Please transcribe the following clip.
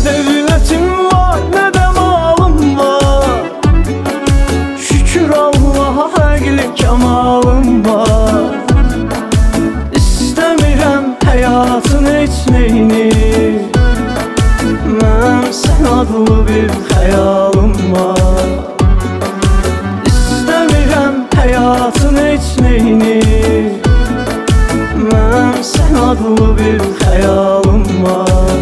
devletim var, ne de malım var. Şükür Allah'a həqli kəmalım var. İstəmirəm həyatın heç neyini, mənim sən adlı bir xəyalım var. İstəmirəm həyatın heç neyini, mənim sən adlı bir xəyalım var.